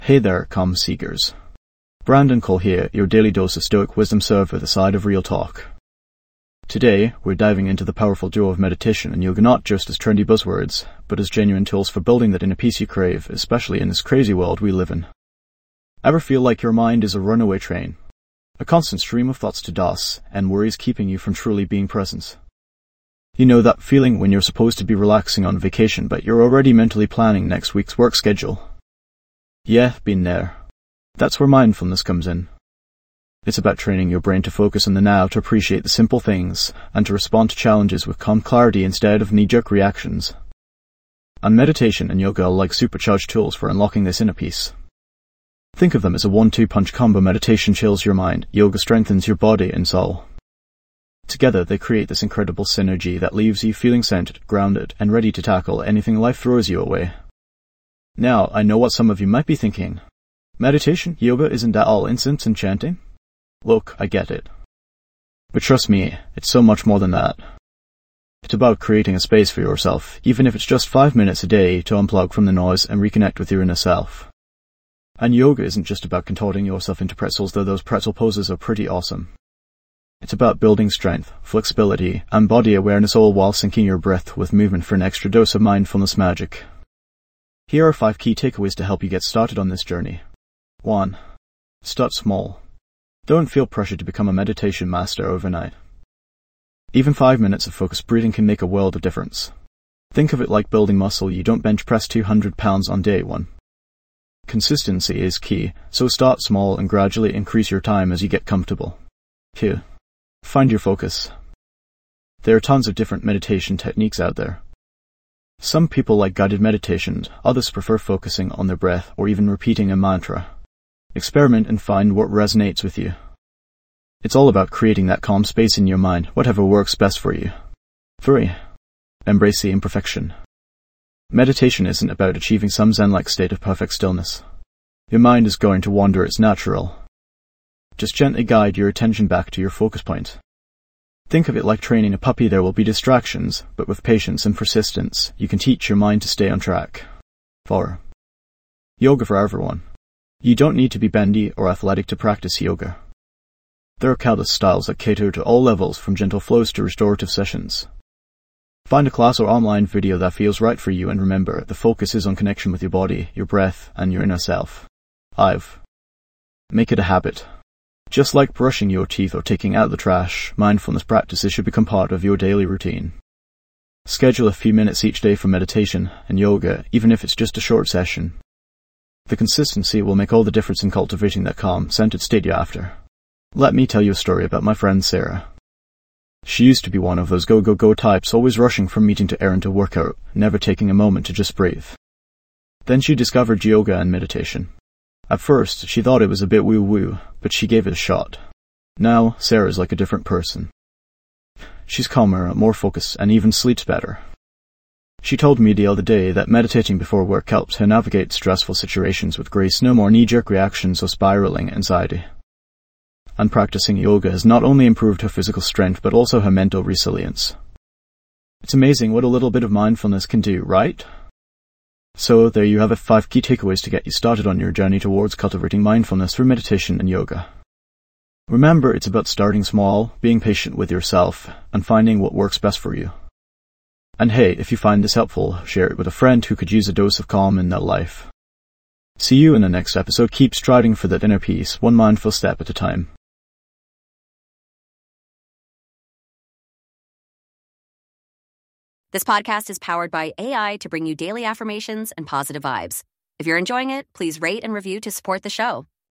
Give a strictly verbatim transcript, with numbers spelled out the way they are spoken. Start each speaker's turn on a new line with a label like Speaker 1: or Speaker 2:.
Speaker 1: Hey there, calm seekers. Brandon Cole here, your daily dose of stoic wisdom served with a side of real talk. Today, we're diving into the powerful duo of meditation and yoga not just as trendy buzzwords, but as genuine tools for building that inner peace you crave, especially in this crazy world we live in. Ever feel like your mind is a runaway train? A constant stream of thoughts to DOS, and worries keeping you from truly being present? You know that feeling when you're supposed to be relaxing on vacation, but you're already mentally planning next week's work schedule? Yeah, been there. That's where mindfulness comes in. It's about training your brain to focus on the now, to appreciate the simple things, and to respond to challenges with calm clarity instead of knee-jerk reactions. And meditation and yoga are like supercharged tools for unlocking this inner peace. Think of them as a one-two punch combo. Meditation chills your mind, yoga strengthens your body and soul. Together, they create this incredible synergy that leaves you feeling centered, grounded, and ready to tackle anything life throws you away. Now, I know what some of you might be thinking. Meditation, yoga, isn't that all incense and chanting? Look, I get it. But trust me, it's so much more than that. It's about creating a space for yourself, even if it's just five minutes a day, to unplug from the noise and reconnect with your inner self. And yoga isn't just about contorting yourself into pretzels, though those pretzel poses are pretty awesome. It's about building strength, flexibility, and body awareness, all while syncing your breath with movement for an extra dose of mindfulness magic. Here are five key takeaways to help you get started on this journey. one. Start small. Don't feel pressure to become a meditation master overnight. Even five minutes of focused breathing can make a world of difference. Think of it like building muscle. You don't bench press two hundred pounds on day one. Consistency is key, so start small and gradually increase your time as you get comfortable. two. Find your focus. There are tons of different meditation techniques out there. Some people like guided meditations, others prefer focusing on their breath or even repeating a mantra. Experiment and find what resonates with you. It's all about creating that calm space in your mind, whatever works best for you. three. Embrace the imperfection. Meditation isn't about achieving some zen-like state of perfect stillness. Your mind is going to wander, it's natural. Just gently guide your attention back to your focus point. Think of it like training a puppy. There will be distractions, but with patience and persistence, you can teach your mind to stay on track. four. Yoga for everyone. You don't need to be bendy or athletic to practice yoga. There are countless styles that cater to all levels, from gentle flows to restorative sessions. Find a class or online video that feels right for you, and remember, the focus is on connection with your body, your breath, and your inner self. five. Make it a habit. Just like brushing your teeth or taking out the trash, mindfulness practices should become part of your daily routine. Schedule a few minutes each day for meditation and yoga, even if it's just a short session. The consistency will make all the difference in cultivating that calm, centered state you're after. Let me tell you a story about my friend Sarah. She used to be one of those go-go-go types, always rushing from meeting to errand to workout, never taking a moment to just breathe. Then she discovered yoga and meditation. At first, she thought it was a bit woo-woo, but she gave it a shot. Now, Sarah's like a different person. She's calmer, more focused, and even sleeps better. She told me the other day that meditating before work helps her navigate stressful situations with grace, no more knee-jerk reactions or spiraling anxiety. And practicing yoga has not only improved her physical strength, but also her mental resilience. It's amazing what a little bit of mindfulness can do, right? So there you have it, five key takeaways to get you started on your journey towards cultivating mindfulness through meditation and yoga. Remember, it's about starting small, being patient with yourself, and finding what works best for you. And hey, if you find this helpful, share it with a friend who could use a dose of calm in their life. See you in the next episode. Keep striding for that inner peace, one mindful step at a time.
Speaker 2: This podcast is powered by A I to bring you daily affirmations and positive vibes. If you're enjoying it, please rate and review to support the show.